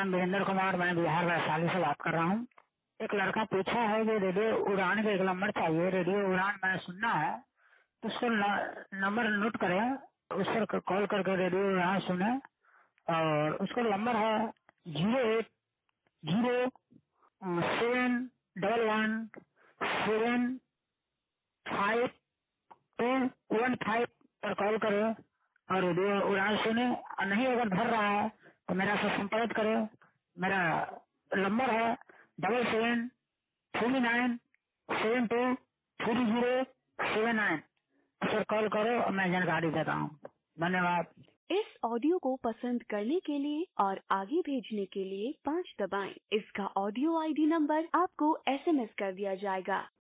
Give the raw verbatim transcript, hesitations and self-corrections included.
नाम वीरेंद्र कुमार, मैं बिहार वैशाली से बात कर रहा हूँ। एक लड़का पूछा है कि रेडियो उड़ान का एक नंबर चाहिए, रेडियो उड़ान मैंने सुनना है, तो उसको नंबर नोट करें, उस पर कॉल करके रेडियो उड़ान सुने। और उसका नंबर है zero eight zero seven double one seven five two one five पर कॉल करें और रेडियो उड़ान सुने। और नहीं अगर भर रहा है तो मेरा से संपर्क करें। मेरा नंबर है double seven three nine seven two three zero seven nine पर कॉल करो और मैं जानकारी देता हूँ। धन्यवाद। इस ऑडियो को पसंद करने के लिए और आगे भेजने के लिए पाँच दबाएं। इसका ऑडियो आईडी नंबर आपको एसएमएस कर दिया जाएगा।